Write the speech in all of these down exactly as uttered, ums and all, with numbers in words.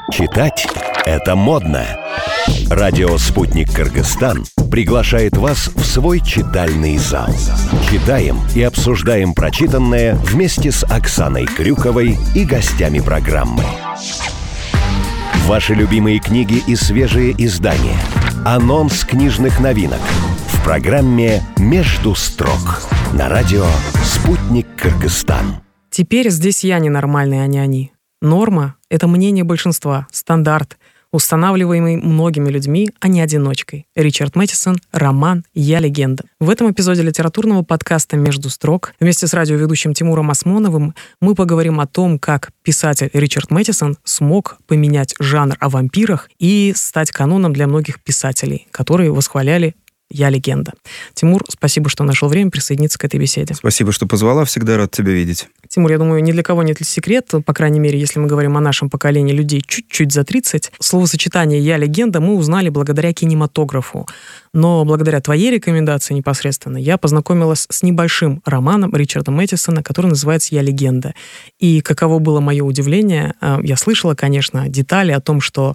Читать – это модно. Радио «Спутник Кыргызстан» приглашает вас в свой читальный зал. Читаем и обсуждаем прочитанное вместе с Оксаной Крюковой и гостями программы. Ваши любимые книги и свежие издания. Анонс книжных новинок. В программе «Между строк» на радио «Спутник Кыргызстан». Теперь здесь я ненормальный, а не они. Норма — это мнение большинства, стандарт, устанавливаемый многими людьми, а не одиночкой. Ричард Мэттисон, роман «Я легенда». В этом эпизоде литературного подкаста «Между строк» вместе с радиоведущим Тимуром Осмоновым мы поговорим о том, как писатель Ричард Мэттисон смог поменять жанр о вампирах и стать каноном для многих писателей, которые восхваляли «Я легенда». Тимур, спасибо, что нашел время присоединиться к этой беседе. Спасибо, что позвала. Всегда рад тебя видеть. Тимур, я думаю, ни для кого нет секрет, по крайней мере, если мы говорим о нашем поколении людей чуть-чуть за тридцать. Словосочетание «Я легенда» мы узнали благодаря кинематографу. Но благодаря твоей рекомендации непосредственно я познакомилась с небольшим романом Ричарда Мэттисона, который называется «Я легенда». И каково было мое удивление, я слышала, конечно, детали о том, что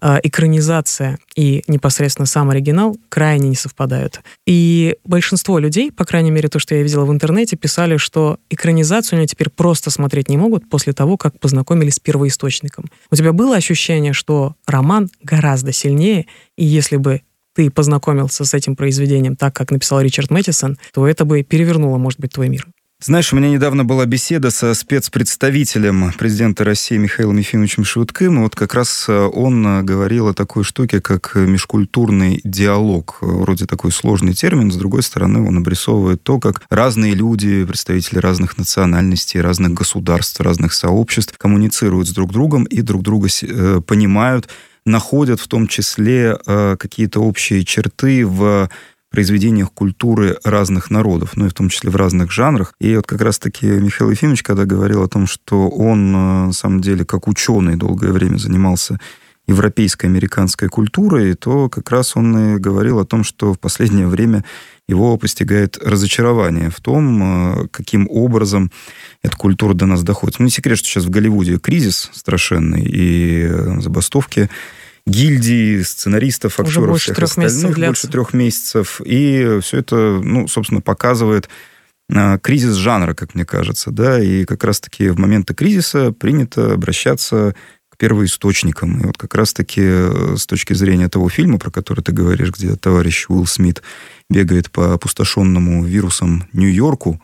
экранизация и непосредственно сам оригинал крайне не совпадают. И большинство людей, по крайней мере, то, что я видела в интернете, писали, что экранизацию они теперь просто смотреть не могут после того, как познакомились с первоисточником. У тебя было ощущение, что роман гораздо сильнее, и если бы ты познакомился с этим произведением так, как написал Ричард Мэттисон, то это бы перевернуло, может быть, твой мир? Знаешь, у меня недавно была беседа со спецпредставителем президента России Михаилом Ефимовичем Швыдкым, и вот как раз он говорил о такой штуке, как межкультурный диалог. Вроде такой сложный термин, с другой стороны, он обрисовывает то, как разные люди, представители разных национальностей, разных государств, разных сообществ коммуницируют с друг другом и друг друга понимают, находят в том числе какие-то общие черты в произведениях культуры разных народов, ну и в том числе в разных жанрах. И вот как раз-таки Михаил Ефимович, когда говорил о том, что он, на самом деле, как ученый долгое время занимался европейской, американской культурой, то как раз он и говорил о том, что в последнее время его постигает разочарование в том, каким образом эта культура до нас доходит. Ну, не секрет, что сейчас в Голливуде кризис страшенный, и забастовки гильдии, сценаристов, актеров, всех остальных больше трех месяцев. И все это, ну, собственно, показывает а, кризис жанра, как мне кажется. Да? И как раз-таки в моменты кризиса принято обращаться к первоисточникам. И вот как раз-таки с точки зрения того фильма, про который ты говоришь, где товарищ Уилл Смит бегает по опустошенному вирусом Нью-Йорку,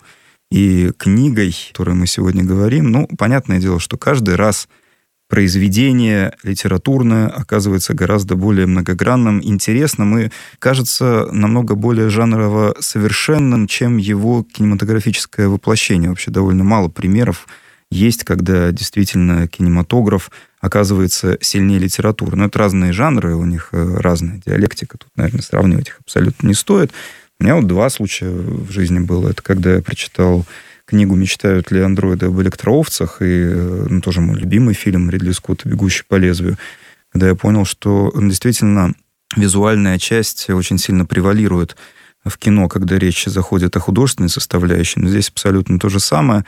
и книгой, о которой мы сегодня говорим, ну, понятное дело, что каждый раз произведение литературное оказывается гораздо более многогранным, интересным и кажется намного более жанрово совершенным, чем его кинематографическое воплощение. Вообще довольно мало примеров есть, когда действительно кинематограф оказывается сильнее литературы. Но это разные жанры, у них разная диалектика. Тут, наверное, сравнивать их абсолютно не стоит. У меня вот два случая в жизни было. Это когда я прочитал книгу «Мечтают ли андроиды об электроовцах», и ну, тоже мой любимый фильм Ридли Скотта «Бегущий по лезвию», когда я понял, что действительно визуальная часть очень сильно превалирует в кино, когда речь заходит о художественной составляющей. Но здесь абсолютно то же самое.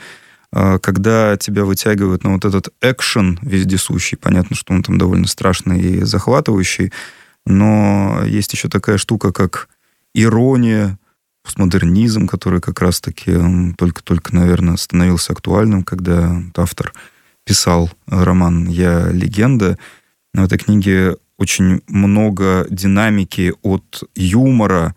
Когда тебя вытягивают на вот этот экшен вездесущий, понятно, что он там довольно страшный и захватывающий, но есть еще такая штука, как ирония, постмодернизм, который как раз-таки только-только, наверное, становился актуальным, когда автор писал роман «Я легенда». В этой книге очень много динамики от юмора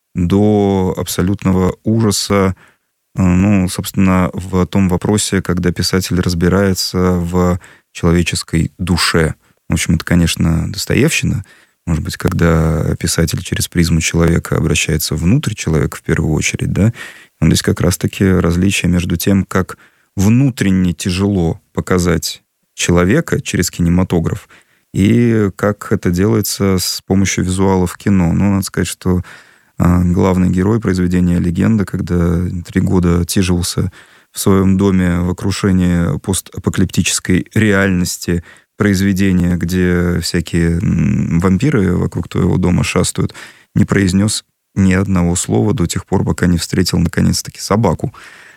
до абсолютного ужаса, ну, собственно, в том вопросе, когда писатель разбирается в человеческой душе. В общем, это, конечно, достоевщина. Может быть, когда писатель через призму человека обращается внутрь человека в первую очередь, да, но здесь как раз-таки различие между тем, как внутренне тяжело показать человека через кинематограф, и как это делается с помощью визуала в кино. Ну, надо сказать, что главный герой произведения «Легенда», когда три года отсиживался в своем доме в окружении постапокалиптической реальности, произведения, где всякие вампиры вокруг твоего дома шастают, не произнес ни одного слова до тех пор, пока не встретил наконец-таки собаку,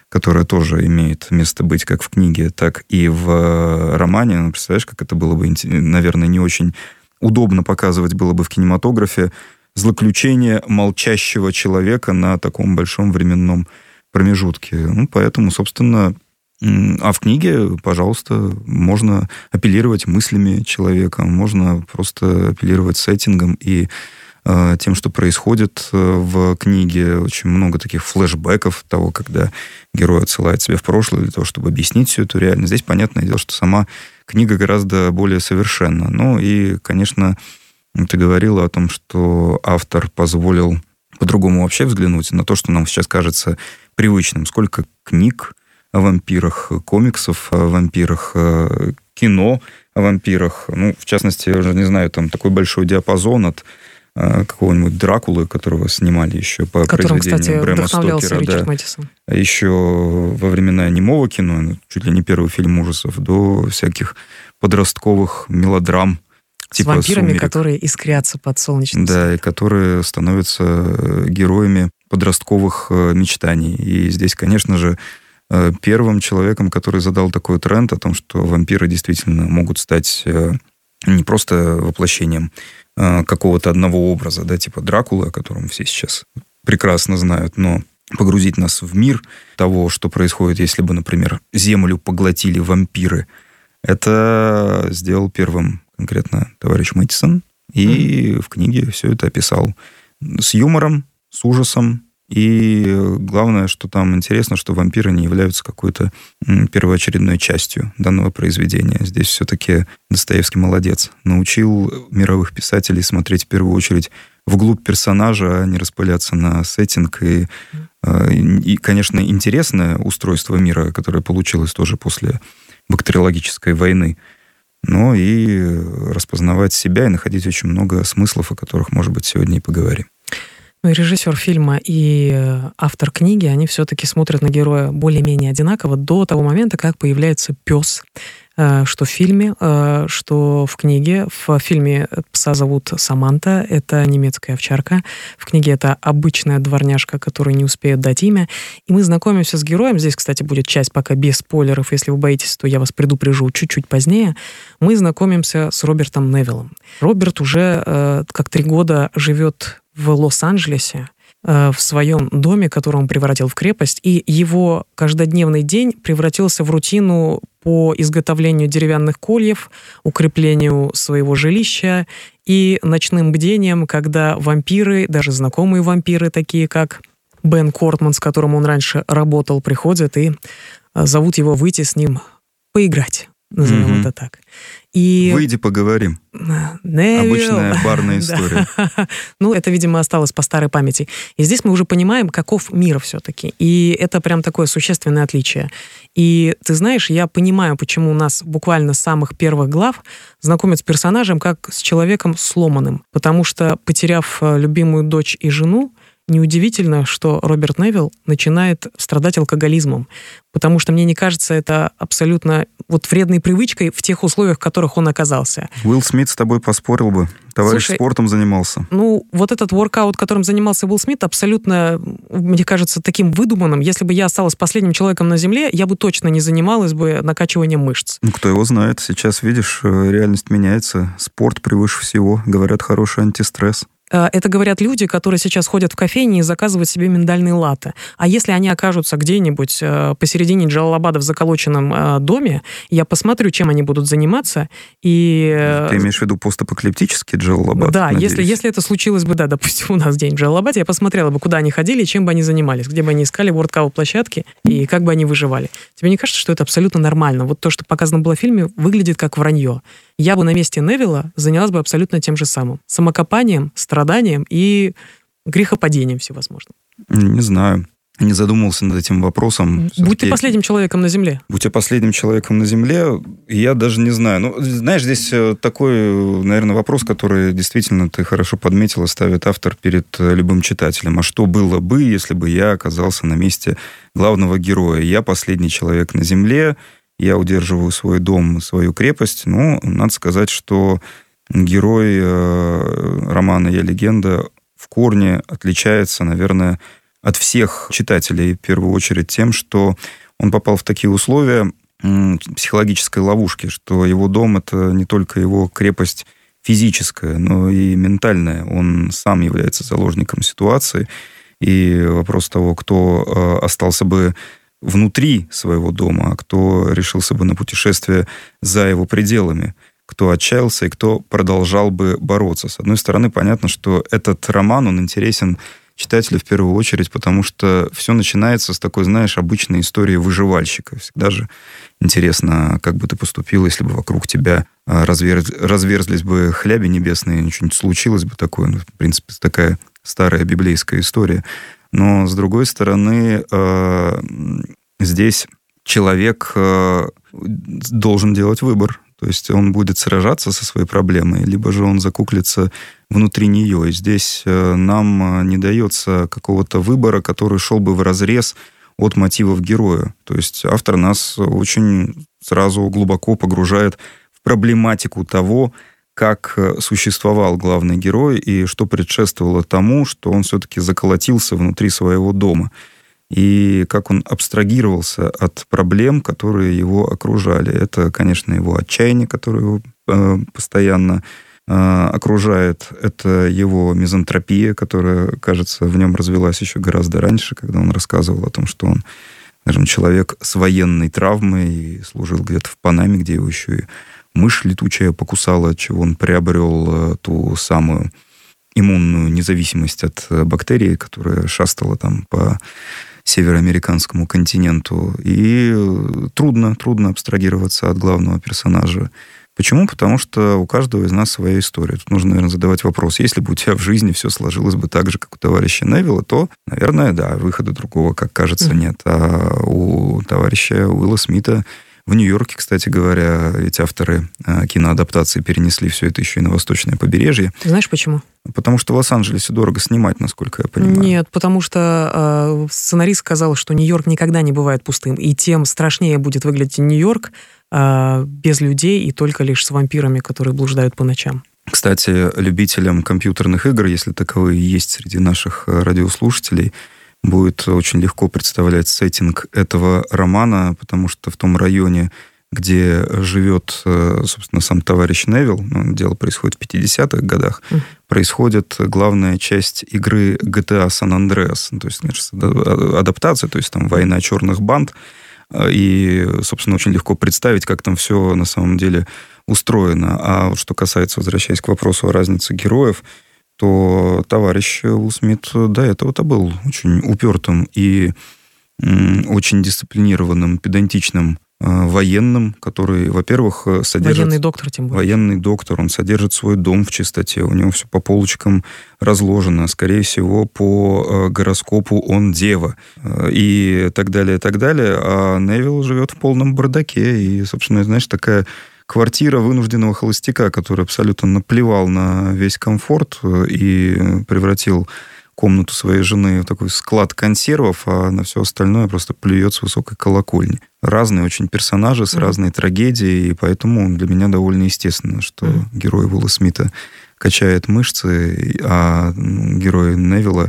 которая тоже имеет место быть как в книге, так и в романе. Ну, представляешь, как это было бы, наверное, не очень удобно показывать было бы в кинематографе злоключение молчащего человека на таком большом временном промежутке. Ну, поэтому, собственно, а в книге, пожалуйста, можно апеллировать мыслями человека, можно просто апеллировать сеттингом и э, тем, что происходит в книге. Очень много таких флешбеков того, когда герой отсылает себя в прошлое для того, чтобы объяснить всю эту реальность. Здесь, понятное дело, что сама книга гораздо более совершенна. Ну и, конечно, ты говорила о том, что автор позволил по-другому вообще взглянуть на то, что нам сейчас кажется привычным. Сколько книг о вампирах, комиксов о вампирах, кино о вампирах. Ну, в частности, я уже не знаю, там такой большой диапазон от какого-нибудь Дракулы, которого снимали еще по которым, произведению кстати, Брэма Стокера. Ричард Да. Мэттисон. А еще во времена немого кино, чуть ли не первый фильм ужасов, до всяких подростковых мелодрам. С типа вампирами, «Сумерек». Которые искрятся под солнечным светом. Да, и которые становятся героями подростковых мечтаний. И здесь, конечно же, первым человеком, который задал такой тренд о том, что вампиры действительно могут стать не просто воплощением какого-то одного образа, да, типа Дракулы, о котором все сейчас прекрасно знают, но погрузить нас в мир того, что происходит, если бы, например, Землю поглотили вампиры. Это сделал первым конкретно товарищ Мэттисон, и mm-hmm. в книге все это описал с юмором, с ужасом. И главное, что там интересно, что вампиры не являются какой-то первоочередной частью данного произведения. Здесь все-таки Достоевский молодец. Научил мировых писателей смотреть в первую очередь вглубь персонажа, а не распыляться на сеттинг. И, и, конечно, интересное устройство мира, которое получилось тоже после бактериологической войны, но и распознавать себя и находить очень много смыслов, о которых, может быть, сегодня и поговорим. Ну и режиссер фильма, и автор книги, они все-таки смотрят на героя более-менее одинаково до того момента, как появляется пес. Что в фильме, что в книге. В фильме пса зовут Саманта, это немецкая овчарка. В книге это обычная дворняжка, которой не успеют дать имя. И мы знакомимся с героем. Здесь, кстати, будет часть пока без спойлеров. Если вы боитесь, то я вас предупрежу чуть-чуть позднее. Мы знакомимся с Робертом Невиллом. Роберт уже как три года живет в Лос-Анджелесе, в своем доме, который он превратил в крепость, и его каждодневный день превратился в рутину по изготовлению деревянных кольев, укреплению своего жилища и ночным бдением, когда вампиры, даже знакомые вампиры, такие как Бен Кортман, с которым он раньше работал, приходят и зовут его выйти с ним поиграть. Назовем mm-hmm. это так. И... Выйди, поговорим. Невилл. Обычная барная история. Ну, это, видимо, осталось по старой памяти. И здесь мы уже понимаем, каков мир все-таки. И это прям такое существенное отличие. И ты знаешь, я понимаю, почему у нас буквально с самых первых глав знакомят с персонажем как с человеком сломанным. Потому что, потеряв любимую дочь и жену, неудивительно, что Роберт Невилл начинает страдать алкоголизмом, потому что, мне не кажется, это абсолютно вот вредной привычкой в тех условиях, в которых он оказался. Уилл Смит с тобой поспорил бы. Товарищ Слушай, спортом занимался. Ну, вот этот воркаут, которым занимался Уилл Смит, абсолютно, мне кажется, таким выдуманным. Если бы я осталась последним человеком на Земле, я бы точно не занималась бы накачиванием мышц. Ну, кто его знает. Сейчас, видишь, реальность меняется. Спорт превыше всего. Говорят, хороший антистресс. Это говорят люди, которые сейчас ходят в кофейни и заказывают себе миндальные латте. А если они окажутся где-нибудь посередине Джалалабада в заколоченном доме, я посмотрю, чем они будут заниматься. И... Ты имеешь в виду постапокалиптический Джалалабад? Да, если, если это случилось бы, да, допустим, у нас день в Джалалабаде, я посмотрела бы, куда они ходили, чем бы они занимались, где бы они искали воркаут-площадки и как бы они выживали. Тебе не кажется, что это абсолютно нормально? Вот то, что показано было в фильме, выглядит как вранье. Я бы на месте Невилла занялась бы абсолютно тем же самым. Самокопанием, страданием и грехопадением всевозможным. Не знаю. Не задумывался над этим вопросом. Будь Все-таки... ты последним человеком на Земле. Будь я последним человеком на Земле, я даже не знаю. Ну, знаешь, здесь такой, наверное, вопрос, который действительно ты хорошо подметила, ставит автор перед любым читателем. А что было бы, если бы я оказался на месте главного героя? Я последний человек на Земле, я удерживаю свой дом, свою крепость. Ну, надо сказать, что герой романа «Я легенда» в корне отличается, наверное, от всех читателей, в первую очередь, тем, что он попал в такие условия психологической ловушки, что его дом — это не только его крепость физическая, но и ментальная. Он сам является заложником ситуации. И вопрос того, кто остался бы внутри своего дома, а кто решился бы на путешествие за его пределами, кто отчаялся и кто продолжал бы бороться. С одной стороны, понятно, что этот роман, он интересен читателю в первую очередь, потому что все начинается с такой, знаешь, обычной истории выживальщика. Всегда же интересно, как бы ты поступил, если бы вокруг тебя разверз... разверзлись бы хляби небесные, что-нибудь случилось бы такое. Ну, в принципе, такая старая библейская история. Но, с другой стороны, здесь человек должен делать выбор. То есть он будет сражаться со своей проблемой, либо же он закуклится внутри нее. И здесь нам не дается какого-то выбора, который шел бы вразрез от мотивов героя. То есть автор нас очень сразу глубоко погружает в проблематику того, как существовал главный герой и что предшествовало тому, что он все-таки заколотился внутри своего дома. И как он абстрагировался от проблем, которые его окружали. Это, конечно, его отчаяние, которое его э, постоянно э, окружает. Это его мизантропия, которая, кажется, в нем развилась еще гораздо раньше, когда он рассказывал о том, что он, скажем, человек с военной травмой и служил где-то в Панаме, где его еще и мышь летучая покусала, от чего он приобрел э, ту самую иммунную независимость от бактерии, которая шастала там по североамериканскому континенту. И трудно, трудно абстрагироваться от главного персонажа. Почему? Потому что у каждого из нас своя история. Тут нужно, наверное, задавать вопрос. Если бы у тебя в жизни все сложилось бы так же, как у товарища Невилла, то, наверное, да, выхода другого, как кажется, нет. А у товарища Уилла Смита в Нью-Йорке, кстати говоря, эти авторы киноадаптации перенесли все это еще и на восточное побережье. Знаешь почему? Потому что в Лос-Анджелесе дорого снимать, насколько я понимаю. Нет, потому что э, сценарист сказал, что Нью-Йорк никогда не бывает пустым, и тем страшнее будет выглядеть Нью-Йорк э, без людей и только лишь с вампирами, которые блуждают по ночам. Кстати, любителям компьютерных игр, если таковые есть среди наших радиослушателей, будет очень легко представлять сеттинг этого романа, потому что в том районе, где живет, собственно, сам товарищ Невилл, ну, дело происходит в пятидесятых годах, mm. происходит главная часть игры джи ти эй San Andreas, то есть, значит, адаптация, то есть там война черных банд, и, собственно, очень легко представить, как там все на самом деле устроено. А вот что касается, возвращаясь к вопросу о разнице героев, то товарищ Уилл Смит до этого-то был очень упертым и очень дисциплинированным, педантичным военным, который, во-первых, содержит... Военный доктор, тем более. Военный доктор, он содержит свой дом в чистоте, у него все по полочкам разложено, скорее всего, по гороскопу он дева, и так далее, и так далее. А Невилл живет в полном бардаке, и, собственно, знаешь, такая квартира вынужденного холостяка, который абсолютно наплевал на весь комфорт и превратил комнату своей жены в такой склад консервов, а на все остальное просто плюет с высокой колокольни. Разные очень персонажи с mm-hmm. разной трагедией, и поэтому для меня довольно естественно, что mm-hmm. герой Уилла Смита качает мышцы, а герой Невилла,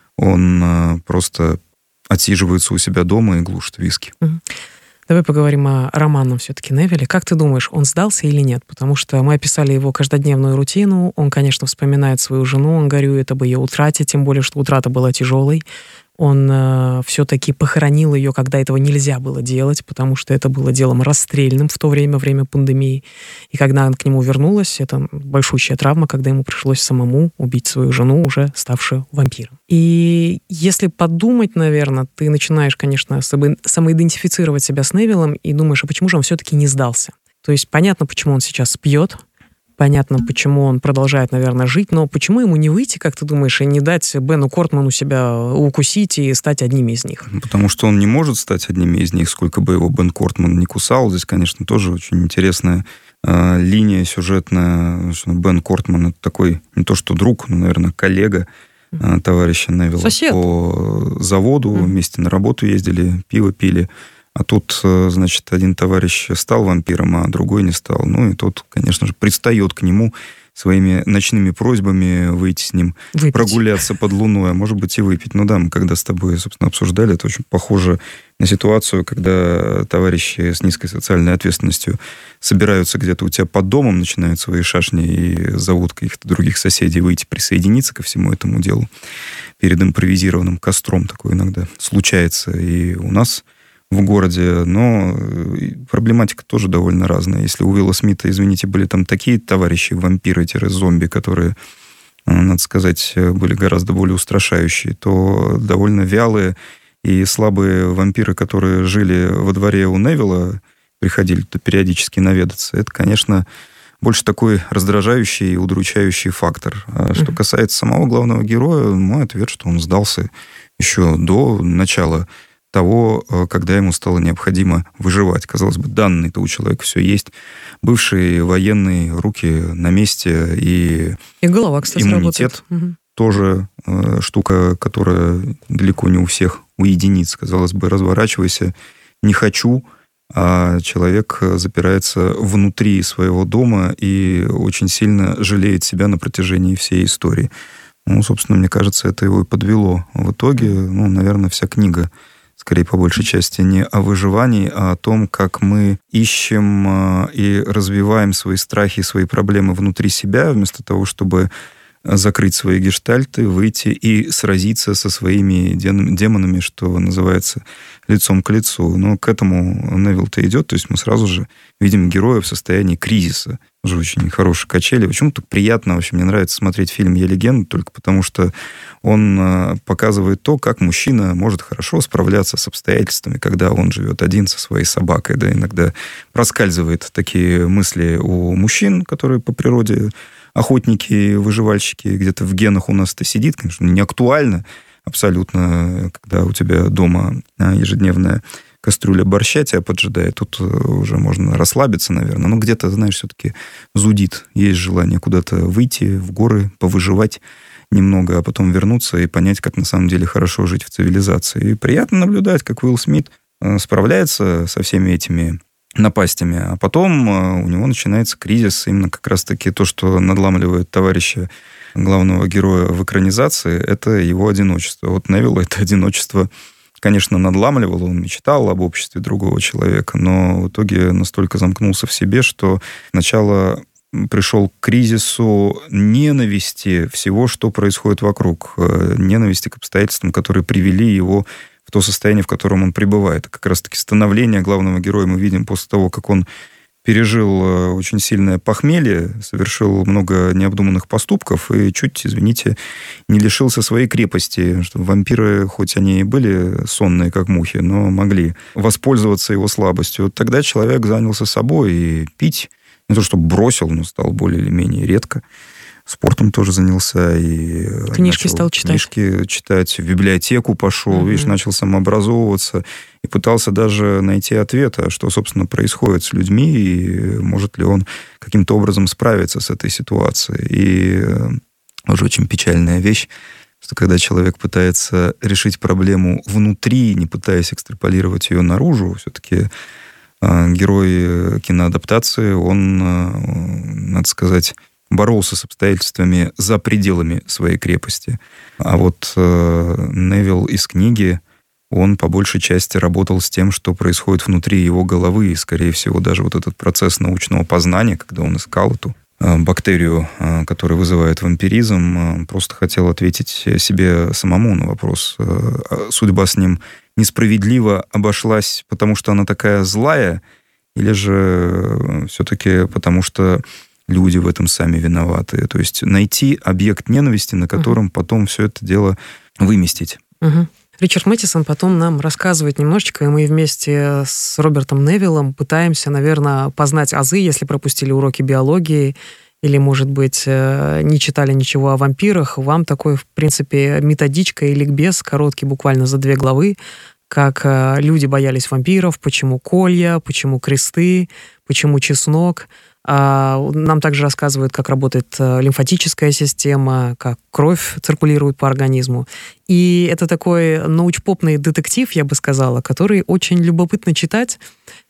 он просто отсиживается у себя дома и глушит виски. Mm-hmm. Давай поговорим о романном все-таки Невилле. Как ты думаешь, он сдался или нет? Потому что мы описали его каждодневную рутину. Он, конечно, вспоминает свою жену, он горюет об ее утрате, тем более, что утрата была тяжелой. Он э, все-таки похоронил ее, когда этого нельзя было делать, потому что это было делом расстрельным в то время, время пандемии. И когда она к нему вернулась, это большущая травма, когда ему пришлось самому убить свою жену, уже ставшую вампиром. И если подумать, наверное, ты начинаешь, конечно, самоидентифицировать себя с Невиллом и думаешь, а почему же он все-таки не сдался? То есть понятно, почему он сейчас пьет, понятно, почему он продолжает, наверное, жить, но почему ему не выйти, как ты думаешь, и не дать Бену Кортману себя укусить и стать одним из них? Потому что он не может стать одним из них, сколько бы его Бен Кортман не кусал. Здесь, конечно, тоже очень интересная э, линия сюжетная. Бен Кортман — это такой не то что друг, но, наверное, коллега э, товарища Невилла. Сосед. По заводу, mm. вместе на работу ездили, пиво пили. А тут, значит, один товарищ стал вампиром, а другой не стал. Ну, и тот, конечно же, пристает к нему своими ночными просьбами выйти с ним, выпить. Прогуляться под луной, а может быть и выпить. Ну да, мы когда с тобой, собственно, обсуждали, это очень похоже на ситуацию, когда товарищи с низкой социальной ответственностью собираются где-то у тебя под домом, начинают свои шашни и зовут каких-то других соседей выйти присоединиться ко всему этому делу. Перед импровизированным костром такое иногда случается и у нас в городе, но проблематика тоже довольно разная. Если у Уилла Смита, извините, были там такие товарищи, вампиры-зомби, которые, надо сказать, были гораздо более устрашающие, то довольно вялые и слабые вампиры, которые жили во дворе у Невилла, приходили туда периодически наведаться, это, конечно, больше такой раздражающий и удручающий фактор. А mm-hmm. что касается самого главного героя, мой ответ, что он сдался еще до начала того, когда ему стало необходимо выживать. Казалось бы, данные-то у человека все есть. Бывшие военные, руки на месте и, и голова, кстати, иммунитет. Угу. Тоже э, штука, которая далеко не у всех у единиц. Казалось бы, разворачивайся, не хочу, а человек запирается внутри своего дома и очень сильно жалеет себя на протяжении всей истории. Ну, собственно, мне кажется, это его и подвело. В итоге, ну, наверное, вся книга скорее, по большей части, не о выживании, а о том, как мы ищем и развиваем свои страхи, свои проблемы внутри себя, вместо того, чтобы закрыть свои гештальты, выйти и сразиться со своими демонами, что называется, лицом к лицу. Но к этому Невилл-то идет, то есть мы сразу же видим героя в состоянии кризиса. Уже очень хорошие качели. Почему-то приятно, вообще мне нравится смотреть фильм «Я легенда», только потому что он показывает то, как мужчина может хорошо справляться с обстоятельствами, когда он живет один со своей собакой. Да, иногда проскальзывают такие мысли у мужчин, которые по природе охотники, выживальщики, где-то в генах у нас это сидит, конечно, не актуально абсолютно, когда у тебя дома ежедневная кастрюля борща тебя поджидает, тут уже можно расслабиться, наверное, но где-то, знаешь, все-таки зудит, есть желание куда-то выйти в горы, повыживать немного, а потом вернуться и понять, как на самом деле хорошо жить в цивилизации. И приятно наблюдать, как Уилл Смит справляется со всеми этими напастями, а потом у него начинается кризис, именно как раз-таки то, что надламливает товарища главного героя в экранизации, это его одиночество. Вот Невилла это одиночество, конечно, надламливало, он мечтал об обществе другого человека, но в итоге настолько замкнулся в себе, что сначала пришел к кризису ненависти всего, что происходит вокруг, ненависти к обстоятельствам, которые привели его в то состояние, в котором он пребывает. Как раз-таки становление главного героя мы видим после того, как он пережил очень сильное похмелье, совершил много необдуманных поступков и чуть, извините, не лишился своей крепости. Что вампиры, хоть они и были сонные, как мухи, но могли воспользоваться его слабостью. Вот тогда человек занялся собой и пить, не то чтобы бросил, но стал более или менее редко. Спортом тоже занялся. И книжки стал читать. Книжки читать, в библиотеку пошел, mm-hmm. видишь, начал самообразовываться и пытался даже найти ответ, а что, собственно, происходит с людьми, и может ли он каким-то образом справиться с этой ситуацией. И уже очень печальная вещь, что когда человек пытается решить проблему внутри, не пытаясь экстраполировать ее наружу, все-таки герой киноадаптации, он, надо сказать, боролся с обстоятельствами за пределами своей крепости. А вот э, Невилл из книги, он по большей части работал с тем, что происходит внутри его головы, и, скорее всего, даже вот этот процесс научного познания, когда он искал эту э, бактерию, э, которая вызывает вампиризм, э, просто хотел ответить себе самому на вопрос. Э, судьба с ним несправедливо обошлась, потому что она такая злая, или же все-таки потому что люди в этом сами виноваты. То есть найти объект ненависти, на котором uh-huh. потом все это дело выместить. Uh-huh. Ричард Мэттисон потом нам рассказывает немножечко, и мы вместе с Робертом Невиллом пытаемся, наверное, познать азы, если пропустили уроки биологии, или, может быть, не читали ничего о вампирах. Вам такой, в принципе, методичка и ликбез, короткий, буквально за две главы, как люди боялись вампиров, почему колья, почему кресты, почему чеснок. Нам также рассказывают, как работает лимфатическая система, как кровь циркулирует по организму. И это такой научпопный детектив, я бы сказала, который очень любопытно читать.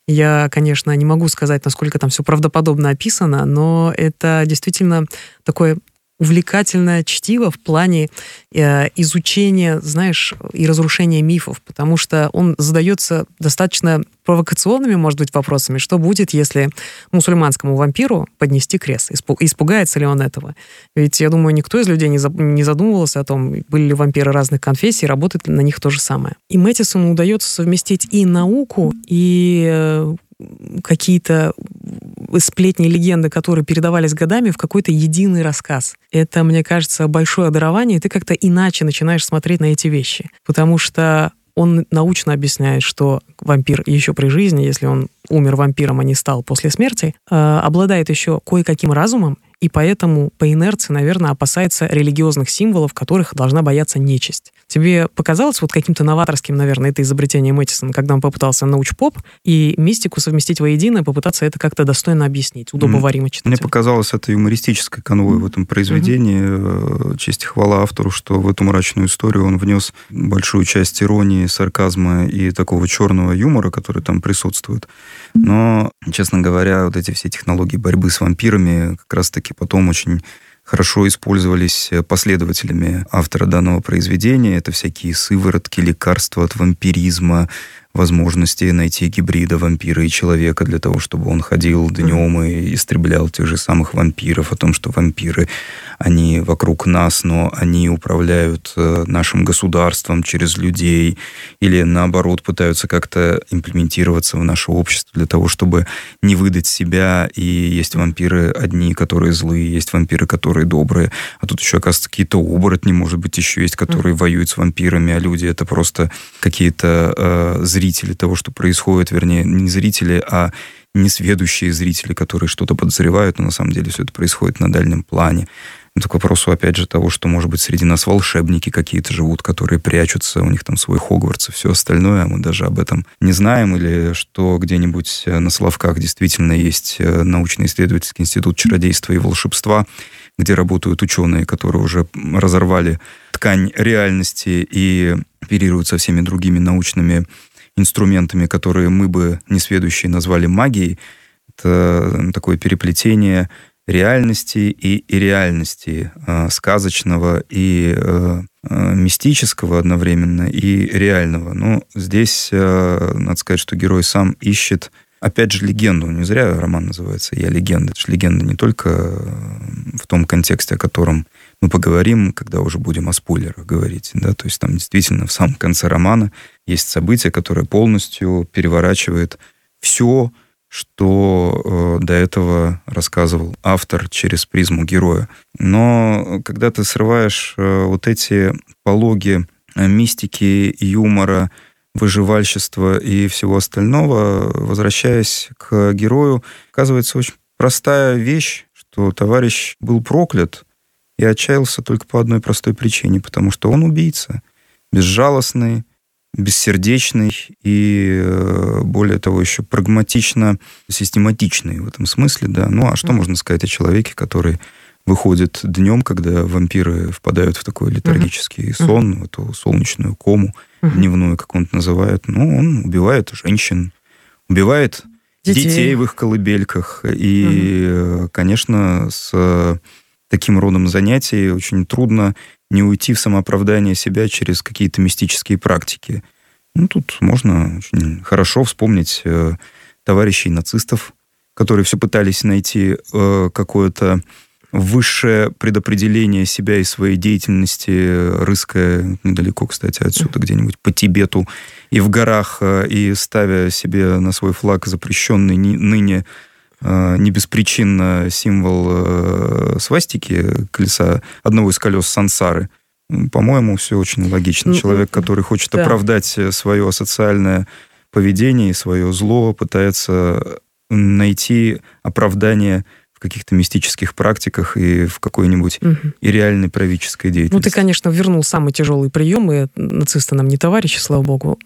Я, конечно, не могу сказать, насколько там все правдоподобно описано, но это действительно такое увлекательное чтиво в плане э, изучения, знаешь, и разрушения мифов, потому что он задается достаточно провокационными, может быть, вопросами, что будет, если мусульманскому вампиру поднести крест, испугается ли он этого. Ведь, я думаю, никто из людей не, за, не задумывался о том, были ли вампиры разных конфессий, работает ли на них то же самое. И Мэттисону удается совместить и науку, и э, какие-то сплетни, легенды, которые передавались годами, в какой-то единый рассказ. Это, мне кажется, большое дарование, и ты как-то иначе начинаешь смотреть на эти вещи. Потому что он научно объясняет, что вампир еще при жизни, если он умер вампиром, а не стал после смерти, э, обладает еще кое-каким разумом, и поэтому по инерции, наверное, опасается религиозных символов, которых должна бояться нечисть. Тебе показалось вот каким-то новаторским, наверное, это изобретение Мэттисона, когда он попытался научпоп и мистику совместить воедино и попытаться это как-то достойно объяснить, удобоваримо читать? Мне показалось это юмористической конвой в этом произведении. Mm-hmm. Честь и хвала автору, что в эту мрачную историю он внес большую часть иронии, сарказма и такого черного юмора, который там присутствует. Но, честно говоря, вот эти все технологии борьбы с вампирами как раз-таки потом очень хорошо использовались последователями автора данного произведения. Это всякие сыворотки, лекарства от вампиризма, возможности найти гибрида вампира и человека для того, чтобы он ходил днем и истреблял тех же самых вампиров, о том, что вампиры, они вокруг нас, но они управляют нашим государством через людей, или наоборот пытаются как-то имплементироваться в наше общество для того, чтобы не выдать себя. И есть вампиры одни, которые злые, есть вампиры, которые добрые, а тут еще, оказывается, какие-то оборотни, может быть, еще есть, которые воюют с вампирами, а люди — это просто какие-то э, зрители того, что происходит, вернее, не зрители, а несведущие зрители, которые что-то подозревают, но на самом деле все это происходит на дальнем плане. Это к вопросу, опять же, того, что, может быть, среди нас волшебники какие-то живут, которые прячутся, у них там свой Хогвартс и все остальное, а мы даже об этом не знаем, или что где-нибудь на Соловках действительно есть научно-исследовательский институт чародейства и волшебства, где работают ученые, которые уже разорвали ткань реальности и оперируют со всеми другими научными инструментами, которые мы бы, несведущие, назвали магией. Это такое переплетение реальности и ирреальности, э, сказочного и э, э, мистического одновременно, и реального. Но здесь э, надо сказать, что герой сам ищет, опять же, легенду. Не зря роман называется «Я легенда». Это же легенда не только в том контексте, о котором мы поговорим, когда уже будем о спойлерах говорить. Да? То есть там действительно в самом конце романа есть событие, которое полностью переворачивает все, что э, до этого рассказывал автор через призму героя. Но когда ты срываешь э, вот эти пологи э, мистики, юмора, выживальщества и всего остального, возвращаясь к герою, оказывается очень простая вещь, что товарищ был проклят и отчаялся только по одной простой причине, потому что он убийца, безжалостный, бессердечный и, более того, еще прагматично систематичный в этом смысле, да. Ну, а что mm-hmm. можно сказать о человеке, который выходит днем, когда вампиры впадают в такой летаргический mm-hmm. сон, в эту солнечную кому mm-hmm. дневную, как он это называет. Ну, он убивает женщин, убивает детей, детей в их колыбельках. И, mm-hmm. конечно, с таким родом занятий очень трудно не уйти в самооправдание себя через какие-то мистические практики. Ну, тут можно очень хорошо вспомнить э, товарищей нацистов, которые все пытались найти э, какое-то высшее предопределение себя и своей деятельности, рыская недалеко, кстати, отсюда, где-нибудь по Тибету, и в горах, э, и ставя себе на свой флаг запрещенный ныне э, не беспричинно символ э, свастики, колеса, одного из колес сансары. По-моему, все очень логично. Человек, который хочет да. оправдать свое асоциальное поведение и свое зло, пытается найти оправдание в в каких-то мистических практиках и в какой-нибудь угу. и реальной правительской деятельности. Ну, ты, конечно, вернул самые тяжелые приемы. Нацисты нам не товарищи, слава богу.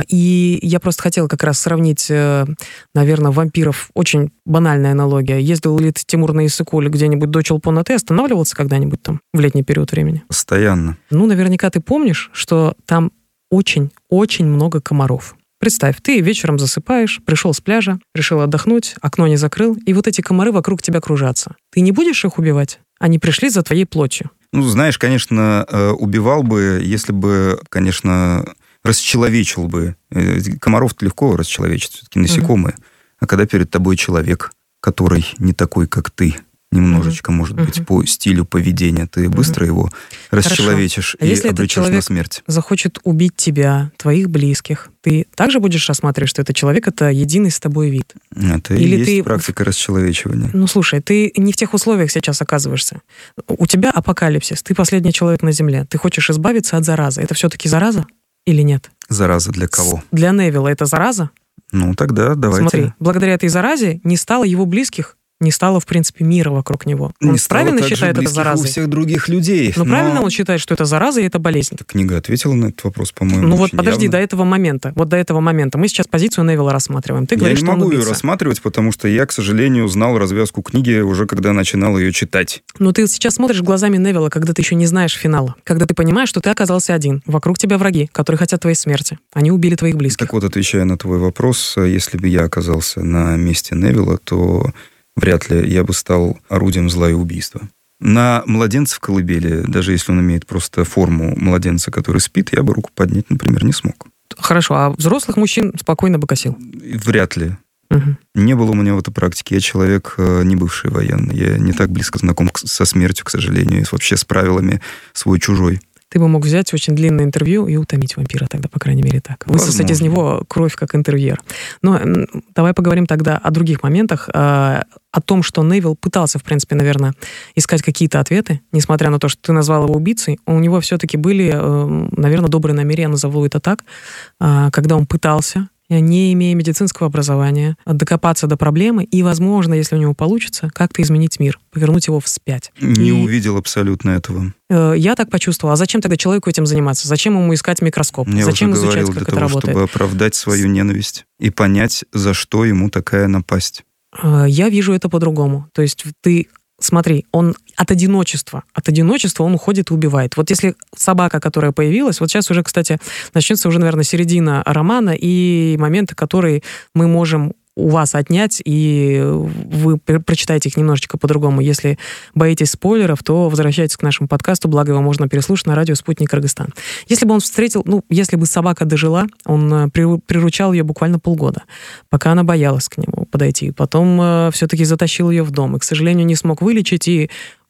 И я просто хотела как раз сравнить, наверное, вампиров. Очень банальная аналогия. Ездил ли ты, Тимур, на Иссык-Куль где-нибудь до Чолпона-Т, останавливался когда-нибудь там в летний период времени? Постоянно. Ну, наверняка ты помнишь, что там очень-очень много комаров. Представь, ты вечером засыпаешь, пришел с пляжа, решил отдохнуть, окно не закрыл, и вот эти комары вокруг тебя кружатся. Ты не будешь их убивать? Они пришли за твоей плотью. Ну, знаешь, конечно, убивал бы, если бы, конечно, расчеловечил бы. Комаров-то легко расчеловечить, все-таки насекомые. Угу. А когда перед тобой человек, который не такой, как ты, немножечко, uh-huh. может быть, uh-huh. по стилю поведения, ты быстро uh-huh. его расчеловечишь а и если обречешь на смерть. Захочет убить тебя, твоих близких, ты также будешь рассматривать, что это человек, это единый с тобой вид? Это Или и есть ты... практика расчеловечивания. Ну, слушай, ты не в тех условиях сейчас оказываешься. У тебя апокалипсис, ты последний человек на Земле, ты хочешь избавиться от заразы. Это все-таки зараза или нет? Зараза для кого? Для Невилла это зараза? Ну, тогда давайте. Смотри, благодаря этой заразе не стало его близких, не стало, в принципе, мира вокруг него. Он не правильно считает это заразой? У всех других людей. Но, но правильно он считает, что это зараза и это болезнь? Эта книга ответила на этот вопрос, по-моему. Ну вот подожди, явно. до этого момента. Вот до этого момента. Мы сейчас позицию Невилла рассматриваем. Ты я говоришь, не что могу он ее убийца. рассматривать, потому что я, к сожалению, знал развязку книги уже когда начинал ее читать. Но ты сейчас смотришь глазами Невилла, когда ты еще не знаешь финала. Когда ты понимаешь, что ты оказался один. Вокруг тебя враги, которые хотят твоей смерти. Они убили твоих близких. Так вот, отвечая на твой вопрос, если бы я оказался на месте Невилла, то... вряд ли я бы стал орудием зла и убийства. На младенца в колыбели, даже если он имеет просто форму младенца, который спит, я бы руку поднять, например, не смог. Хорошо, а взрослых мужчин спокойно бы косил? Вряд ли. Угу. Не было у меня в этой практике. Я человек не бывший военный. Я не так близко знаком со смертью, к сожалению, и вообще с правилами свой-чужой. Ты бы мог взять очень длинное интервью и утомить вампира тогда, по крайней мере, так. Высосать из него кровь, как интервьюер. Но давай поговорим тогда о других моментах, о том, что Невилл пытался, в принципе, наверное, искать какие-то ответы, несмотря на то, что ты назвал его убийцей, у него все-таки были, наверное, добрые намерения, я назову это так, когда он пытался, не имея медицинского образования, докопаться до проблемы и, возможно, если у него получится, как-то изменить мир, повернуть его вспять. Не и... увидел абсолютно этого. Я так почувствовала. А зачем тогда человеку этим заниматься? Зачем ему искать микроскоп? Я зачем уже изучать, говорил, как для это того, работает? Чтобы оправдать свою ненависть и понять, за что ему такая напасть. Я вижу это по-другому. То есть ты... Смотри, он от одиночества, от одиночества он уходит и убивает. Вот если собака, которая появилась, вот сейчас уже, кстати, начнется уже, наверное, середина романа и моменты, которые мы можем у вас отнять, и вы прочитаете их немножечко по-другому. Если боитесь спойлеров, то возвращайтесь к нашему подкасту, благо его можно переслушать на радио «Спутник Кыргызстан». Если бы он встретил, ну, если бы собака дожила, он приручал ее буквально полгода, пока она боялась к нему подойти. Потом все-таки затащил ее в дом, и, к сожалению, не смог вылечить, и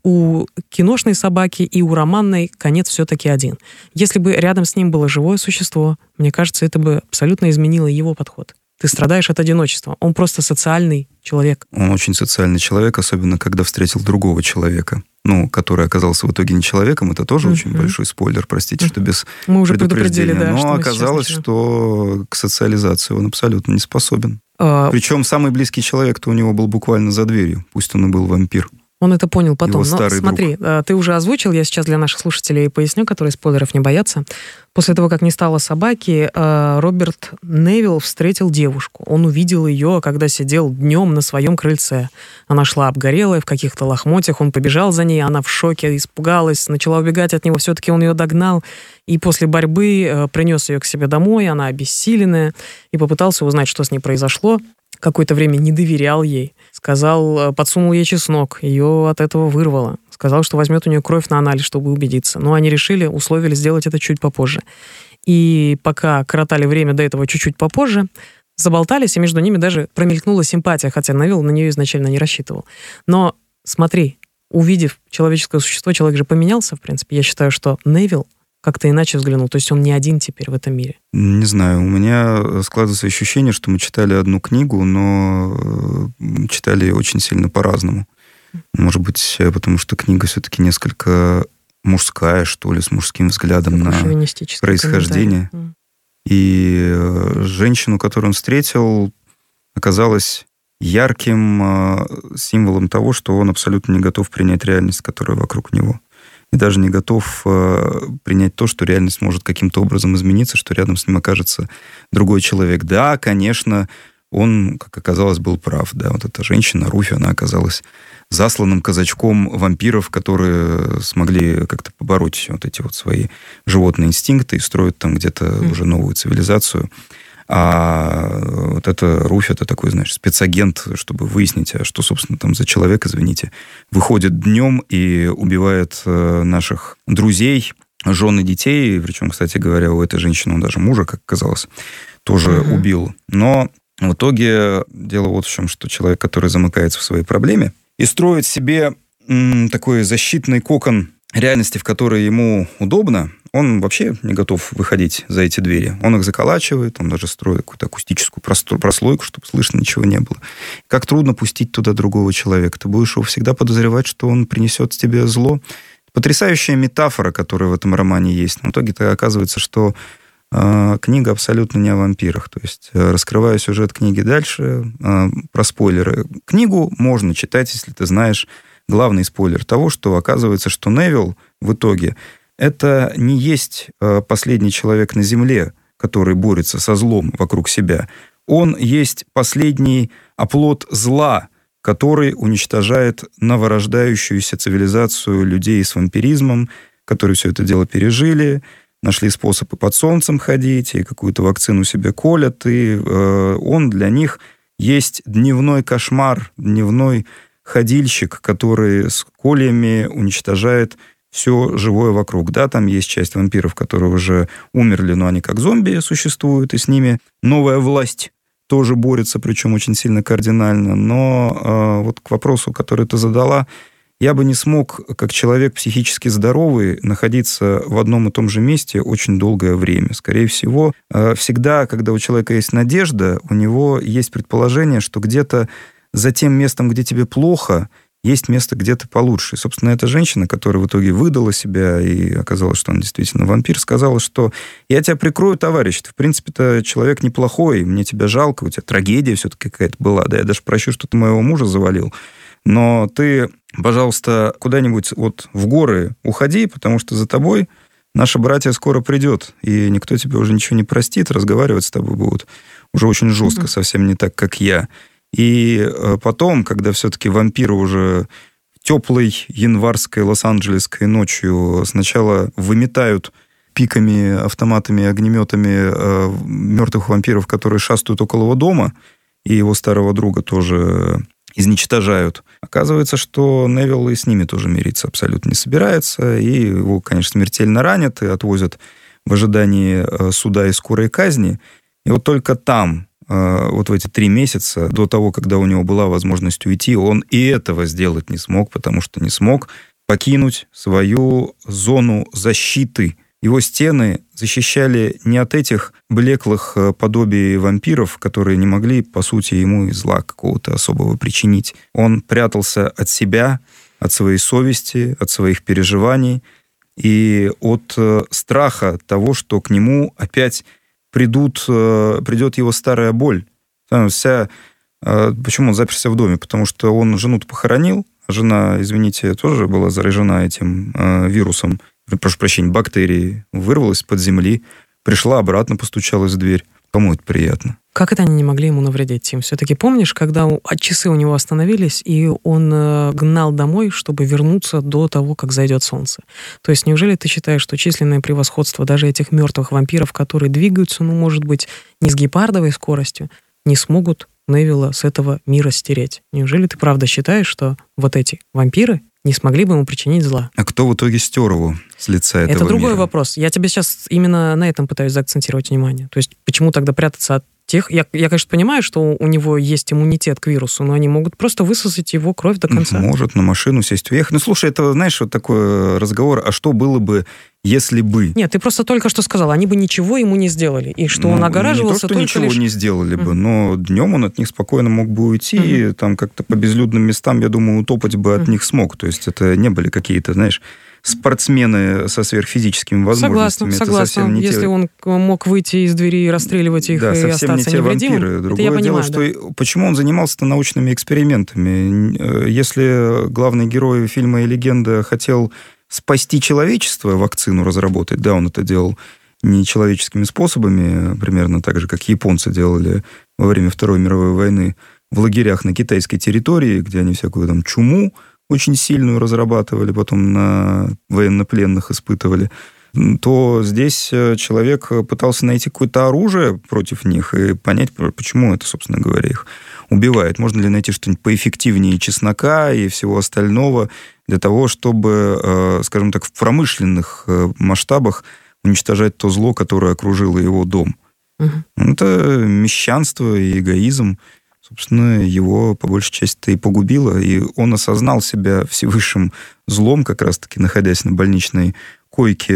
у киношной собаки и у романной конец все-таки один. Если бы рядом с ним было живое существо, мне кажется, это бы абсолютно изменило его подход. Ты страдаешь от одиночества. Он просто социальный человек. Он очень социальный человек, особенно когда встретил другого человека, ну, который оказался в итоге не человеком. Это тоже uh-huh. очень большой спойлер, простите, uh-huh. что без мы уже предупреждения. Да, но что оказалось, что к социализации он абсолютно не способен. Uh... Причем самый близкий человек-то у него был буквально за дверью, пусть он и был вампир. Он это понял потом. Его Но смотри, друг. Ты уже озвучил, я сейчас для наших слушателей поясню, которые спойлеров не боятся. После того, как не стало собаки, Роберт Невилл встретил девушку. Он увидел ее, когда сидел днем на своем крыльце. Она шла обгорелая, в каких-то лохмотьях, он побежал за ней, она в шоке, испугалась, начала убегать от него, все-таки он ее догнал, и после борьбы принес ее к себе домой, она обессиленная, и попытался узнать, что с ней произошло. Какое-то время не доверял ей. Сказал, подсунул ей чеснок, ее от этого вырвало. Сказал, что возьмет у нее кровь на анализ, чтобы убедиться. Но они решили, условили сделать это чуть попозже. И пока коротали время до этого чуть-чуть попозже, заболтались, и между ними даже промелькнула симпатия, хотя Невилл на нее изначально не рассчитывал. Но смотри, увидев человеческое существо, человек же поменялся, в принципе. Я считаю, что Невилл как-то иначе взглянул. То есть он не один теперь в этом мире. Не знаю, у меня складывается ощущение, что мы читали одну книгу, но читали очень сильно по-разному. Может быть, потому что книга все-таки несколько мужская, что ли, с мужским взглядом на происхождение. И женщину, которую он встретил, оказалась ярким символом того, что он абсолютно не готов принять реальность, которая вокруг него. И даже не готов принять то, что реальность может каким-то образом измениться, что рядом с ним окажется другой человек. Да, конечно, он, как оказалось, был прав. Да, вот эта женщина, Руфь, она оказалась засланным казачком вампиров, которые смогли как-то побороть вот эти вот свои животные инстинкты и строить там где-то mm. уже новую цивилизацию. А вот это Руфь, это такой, знаешь, спецагент, чтобы выяснить, а что, собственно, там за человек, извините, выходит днем и убивает наших друзей, жен и детей. Причем, кстати говоря, у этой женщины он даже мужа, как оказалось, тоже mm-hmm. убил. Но в итоге дело вот в чем, что человек, который замыкается в своей проблеме и строит себе м, такой защитный кокон реальности, в которой ему удобно, он вообще не готов выходить за эти двери. Он их заколачивает, он даже строит какую-то акустическую прослойку, чтобы слышно ничего не было. Как трудно пустить туда другого человека. Ты будешь его всегда подозревать, что он принесет тебе зло. Потрясающая метафора, которая в этом романе есть. Но в итоге-то оказывается, что э, книга абсолютно не о вампирах. То есть, э, раскрывая сюжет книги дальше, э, про спойлеры. Книгу можно читать, если ты знаешь главный спойлер того, что оказывается, что Невилл в итоге это не есть последний человек на Земле, который борется со злом вокруг себя. Он есть последний оплот зла, который уничтожает новорождающуюся цивилизацию людей с вампиризмом, которые все это дело пережили, нашли способы под солнцем ходить, и какую-то вакцину себе колят, и э, он для них есть дневной кошмар, дневной ходильщик, который с кольями уничтожает все живое вокруг. Да, там есть часть вампиров, которые уже умерли, но они как зомби существуют, и с ними новая власть тоже борется, причем очень сильно кардинально. Но э, вот к вопросу, который ты задала, я бы не смог, как человек психически здоровый, находиться в одном и том же месте очень долгое время. Скорее всего, э, всегда, когда у человека есть надежда, у него есть предположение, что где-то за тем местом, где тебе плохо, есть место где-то получше. И, собственно, эта женщина, которая в итоге выдала себя, и оказалось, что она действительно вампир, сказала, что я тебя прикрою, товарищ, ты, в принципе-то, человек неплохой, мне тебя жалко, у тебя трагедия все-таки какая-то была, да, я даже прощу, что ты моего мужа завалил, но ты, пожалуйста, куда-нибудь вот в горы уходи, потому что за тобой наше братья скоро придет, и никто тебе уже ничего не простит, разговаривать с тобой будут уже очень жестко, совсем не так, как я. И потом, когда все-таки вампиры уже теплой январской лос-анджелесской ночью сначала выметают пиками, автоматами, огнеметами мертвых вампиров, которые шастают около его дома, и его старого друга тоже изничтожают. Оказывается, что Невилл и с ними тоже мириться абсолютно не собирается, и его, конечно, смертельно ранят и отвозят в ожидании суда и скорой казни. И вот только там, вот в эти три месяца, до того, когда у него была возможность уйти, он и этого сделать не смог, потому что не смог покинуть свою зону защиты. Его стены защищали не от этих блеклых подобий вампиров, которые не могли, по сути, ему и зла какого-то особого причинить. Он прятался от себя, от своей совести, от своих переживаний и от страха того, что к нему опять придут, придет его старая боль. Вся, почему он заперся в доме? Потому что он жену-то похоронил, а жена, извините, тоже была заражена этим вирусом, прошу прощения, бактерией, вырвалась из-под земли, пришла обратно, постучалась в дверь. Кому это приятно? Как это они не могли ему навредить, Тим? Все-таки помнишь, когда часы у него остановились, и он гнал домой, чтобы вернуться до того, как зайдет солнце? То есть неужели ты считаешь, что численное превосходство даже этих мертвых вампиров, которые двигаются, ну, может быть, не с гепардовой скоростью, не смогут Невилла с этого мира стереть? Неужели ты правда считаешь, что вот эти вампиры не смогли бы ему причинить зла? А кто в итоге стер его с лица этого мира? Это другой вопрос. Я тебе сейчас именно на этом пытаюсь заакцентировать внимание. То есть почему тогда прятаться от тех... Я, я, конечно, понимаю, что у него есть иммунитет к вирусу, но они могут просто высосать его кровь до конца. Может, на машину сесть, уехать. Ну, слушай, это, знаешь, вот такой разговор, а что было бы, если бы... Нет, ты просто только что сказал, они бы ничего ему не сделали, и что ну, он огораживался только лишь... Не то, что ничего лишь... не сделали бы, но днем он от них спокойно мог бы уйти, uh-huh. и там как-то по безлюдным местам, я думаю, утопать бы от uh-huh. них смог. То есть это не были какие-то, знаешь, спортсмены со сверхфизическими возможностями. Согласна, согласна. Не Если те... он мог выйти из двери и расстреливать их, да, и остаться не те невредимым, вампиры. Другое это я дело, понимаю, что да. почему он занимался-то научными экспериментами. Если главный герой фильма «И легенда» хотел спасти человечество, вакцину разработать, да, он это делал нечеловеческими способами, примерно так же, как японцы делали во время Второй мировой войны в лагерях на китайской территории, где они всякую там чуму очень сильную разрабатывали, потом на военнопленных испытывали, то здесь человек пытался найти какое-то оружие против них и понять, почему это, собственно говоря, их убивает. Можно ли найти что-нибудь поэффективнее чеснока и всего остального для того, чтобы, скажем так, в промышленных масштабах уничтожать то зло, которое окружило его дом. Угу. Это мещанство и эгоизм. Собственно, его по большей части-то и погубило. И он осознал себя всевысшим злом, как раз-таки находясь на больничной койке,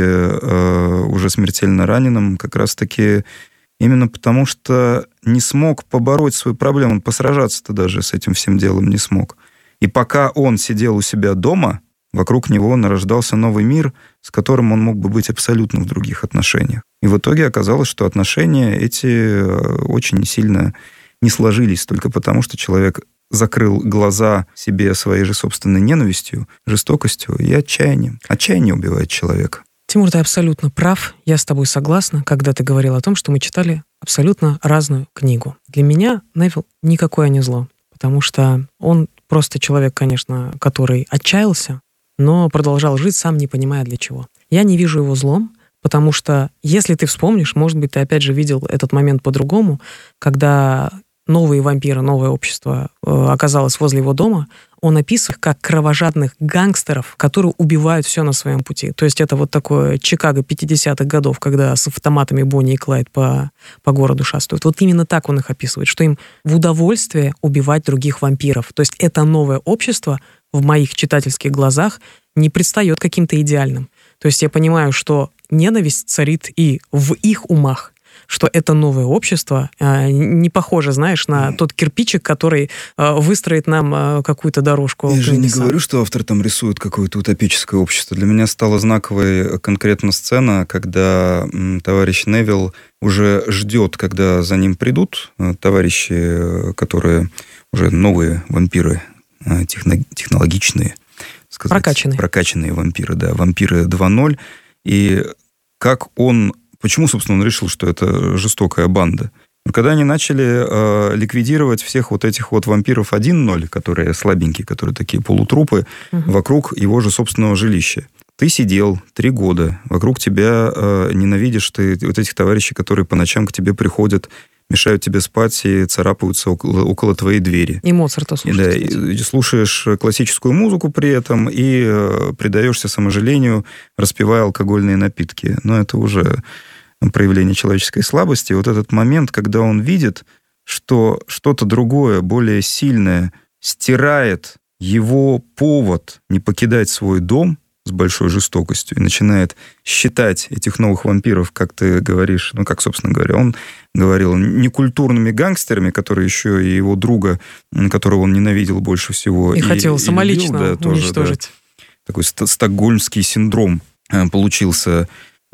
э, уже смертельно раненым, как раз-таки именно потому, что не смог побороть свою проблему. Он посражаться-то даже с этим всем делом не смог. И пока он сидел у себя дома, вокруг него нарождался новый мир, с которым он мог бы быть абсолютно в других отношениях. И в итоге оказалось, что отношения эти очень сильно не сложились только потому, что человек закрыл глаза себе своей же собственной ненавистью, жестокостью и отчаянием. Отчаяние убивает человека. Тимур, ты абсолютно прав. Я с тобой согласна, когда ты говорил о том, что мы читали абсолютно разную книгу. Для меня Невилл никакое не зло, потому что он просто человек, конечно, который отчаялся, но продолжал жить, сам не понимая для чего. Я не вижу его злом, потому что, если ты вспомнишь, может быть, ты опять же видел этот момент по-другому, когда новые вампиры, новое общество э, оказалось возле его дома, он описывает их как кровожадных гангстеров, которые убивают все на своем пути. То есть это вот такое Чикаго пятидесятых годов, когда с автоматами Бонни и Клайд по, по городу шастают. Вот именно так он их описывает, что им в удовольствие убивать других вампиров. То есть это новое общество в моих читательских глазах не предстает каким-то идеальным. То есть я понимаю, что ненависть царит и в их умах, что это новое общество э, не похоже, знаешь, на тот кирпичик, который э, выстроит нам э, какую-то дорожку. Я же не говорю, что автор там рисует какое-то утопическое общество. Для меня стала знаковой конкретно сцена, когда м, товарищ Невилл уже ждет, когда за ним придут э, товарищи, которые уже новые вампиры, э, техно- технологичные, сказать, прокачанные. Прокачанные вампиры, да, вампиры два ноль. И как он... Почему, собственно, он решил, что это жестокая банда? Когда они начали э, ликвидировать всех вот этих вот вампиров один ноль, которые слабенькие, которые такие полутрупы, угу. вокруг его же собственного жилища. Ты сидел три года, вокруг тебя э, ненавидишь ты вот этих товарищей, которые по ночам к тебе приходят, мешают тебе спать и царапаются около, около твоей двери. И Моцарта слушаешь. И, да, и слушаешь классическую музыку при этом и э, предаешься саможалению, распивая алкогольные напитки. Но это уже проявление человеческой слабости. И вот этот момент, когда он видит, что что-то другое, более сильное, стирает его повод не покидать свой дом с большой жестокостью и начинает считать этих новых вампиров, как ты говоришь, ну, как, собственно говоря, он говорил, некультурными гангстерами, которые еще и его друга, которого он ненавидел больше всего. И, и хотел и самолично любил, да, уничтожить. Тоже, да, такой стокгольмский синдром получился.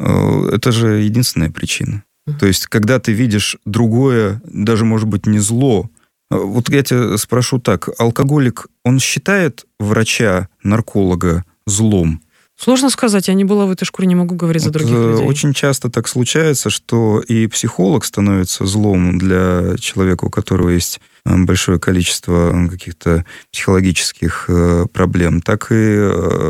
Это же единственная причина. Uh-huh. То есть, когда ты видишь другое, даже, может быть, не зло. Вот я тебя спрошу так. Алкоголик, он считает врача, нарколога злом? Сложно сказать, я не была в этой шкуре, не могу говорить вот за других людей. Очень часто так случается, что и психолог становится злом для человека, у которого есть большое количество каких-то психологических проблем, так и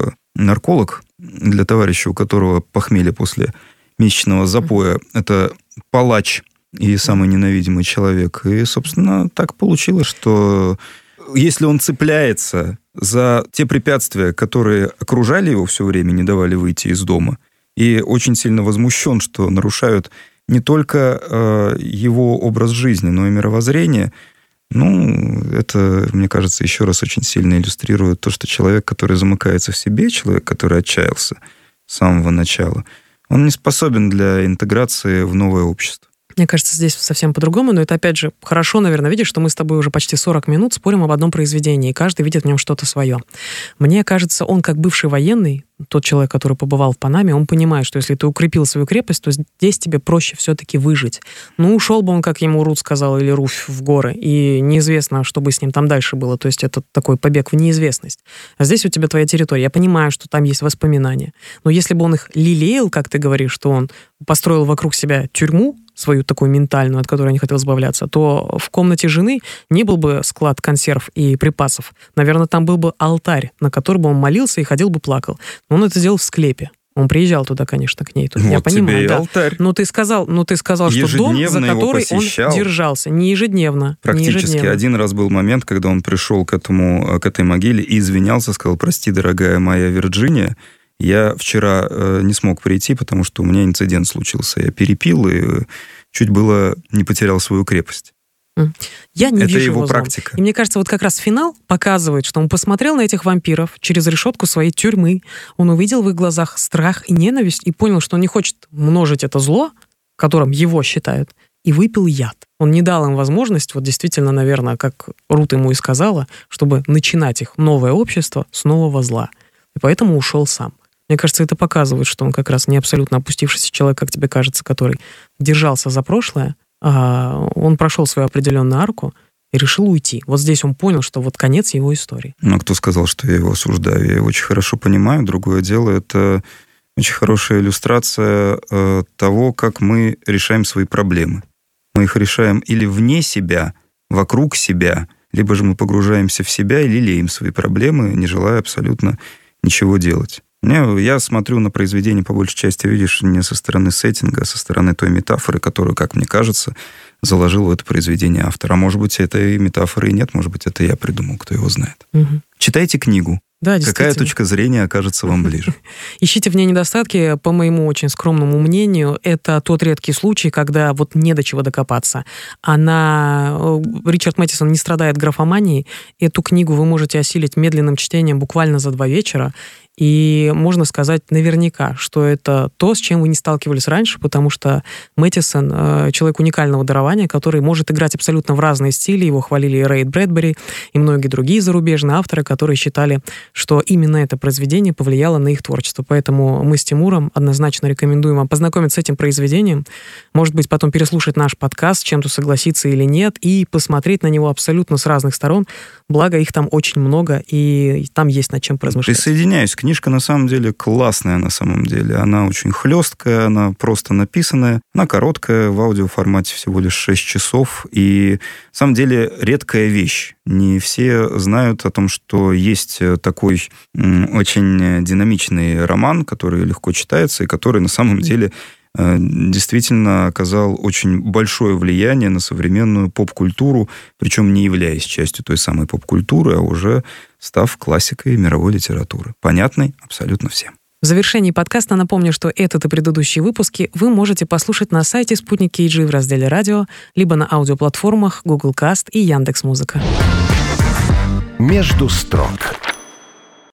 нарколог для товарища, у которого похмелье после месячного запоя, это палач и самый ненавидимый человек. И, собственно, так получилось, что если он цепляется за те препятствия, которые окружали его все время, не давали выйти из дома, и очень сильно возмущен, что нарушают не только э, его образ жизни, но и мировоззрение, ну, это, мне кажется, еще раз очень сильно иллюстрирует то, что человек, который замыкается в себе, человек, который отчаялся, с самого начала, он не способен для интеграции в новое общество. Мне кажется, здесь совсем по-другому, но это, опять же, хорошо, наверное, видишь, что мы с тобой уже почти сорок минут спорим об одном произведении, и каждый видит в нем что-то свое. Мне кажется, он, как бывший военный, тот человек, который побывал в Панаме, он понимает, что если ты укрепил свою крепость, то здесь тебе проще все-таки выжить. Ну, ушел бы он, как ему Рут сказал, или Руфь, в горы, и неизвестно, что бы с ним там дальше было, то есть это такой побег в неизвестность. А здесь у тебя твоя территория. Я понимаю, что там есть воспоминания, но если бы он их лелеял, как ты говоришь, что он построил вокруг себя тюрьму, свою такую ментальную, от которой не хотел избавляться, то в комнате жены не был бы склад консерв и припасов. Наверное, там был бы алтарь, на который бы он молился и ходил бы плакал. Но он это сделал в склепе. Он приезжал туда, конечно, к ней. Тут, вот я понимаю, тебе и да. алтарь. Но ты сказал, но ты сказал, что дом, за который он держался. Не ежедневно. Практически. Не ежедневно. Один раз был момент, когда он пришел к, этому, к этой могиле и извинялся, сказал: прости, дорогая моя Вирджиния, я вчера э, не смог прийти, потому что у меня инцидент случился. Я перепил и чуть было не потерял свою крепость. Я не Это вижу его его злом. практика. И мне кажется, вот как раз финал показывает, что он посмотрел на этих вампиров через решетку своей тюрьмы, он увидел в их глазах страх и ненависть и понял, что он не хочет множить это зло, которым его считают, и выпил яд. Он не дал им возможность, вот действительно, наверное, как Рут ему и сказала, чтобы начинать их новое общество с нового зла. И поэтому ушел сам. Мне кажется, это показывает, что он как раз не абсолютно опустившийся человек, как тебе кажется, который держался за прошлое, а он прошел свою определенную арку и решил уйти. Вот здесь он понял, что вот конец его истории. Ну, кто сказал, что я его осуждаю? Я его очень хорошо понимаю. Другое дело, это очень хорошая иллюстрация э, того, как мы решаем свои проблемы. Мы их решаем или вне себя, вокруг себя, либо же мы погружаемся в себя и лелеем свои проблемы, не желая абсолютно ничего делать. Я смотрю на произведение, по большей части, видишь, не со стороны сеттинга, а со стороны той метафоры, которую, как мне кажется, заложил в это произведение автор. А может быть, этой метафоры и нет, может быть, это я придумал, кто его знает. Угу. Читайте книгу. Да, какая точка зрения окажется вам ближе? Ищите в ней недостатки, по моему очень скромному мнению, это тот редкий случай, когда вот не до чего докопаться. Она... Ричард Мэттисон не страдает графоманией. Эту книгу вы можете осилить медленным чтением буквально за два вечера. И можно сказать наверняка, что это то, с чем вы не сталкивались раньше, потому что Мэттисон э, человек уникального дарования, который может играть абсолютно в разные стили. Его хвалили и Рэй Брэдбери, и многие другие зарубежные авторы, которые считали, что именно это произведение повлияло на их творчество. Поэтому мы с Тимуром однозначно рекомендуем вам познакомиться с этим произведением, может быть, потом переслушать наш подкаст, с чем-то согласиться или нет, и посмотреть на него абсолютно с разных сторон. Благо, их там очень много, и там есть над чем поразмышлять. Присоединяюсь. Книжка на самом деле классная на самом деле. Она очень хлесткая, она просто написанная. Она короткая, в аудиоформате всего лишь шесть часов. И на самом деле редкая вещь. Не все знают о том, что есть такой очень динамичный роман, который легко читается и который на самом деле действительно оказал очень большое влияние на современную поп-культуру, причем не являясь частью той самой поп-культуры, а уже став классикой мировой литературы. Понятной абсолютно всем. В завершении подкаста напомню, что этот и предыдущие выпуски вы можете послушать на сайте Спутник кей джи в разделе «Радио», либо на аудиоплатформах Google Cast и Яндекс.Музыка. «Между строк»